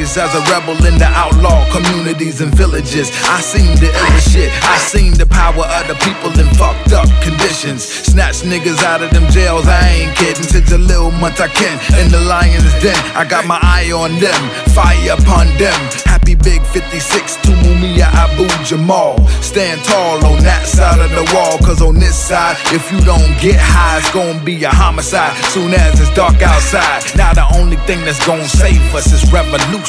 furious as a rebel in the outlaw communities and villages. I seen the illest shit, I seen the power of the people in fucked up conditions. Snatch niggas out of them jails, I ain't kidding. To Jalil Muntakin in the lion's den, I got my eye on them, fire upon them. Happy Big 56 to Mumia Abu Jamal. Stand tall on that side of the wall, cause on this side, if you don't get high, it's gonna be a homicide soon as it's dark outside. Now the only thing that's gonna save us is revolution.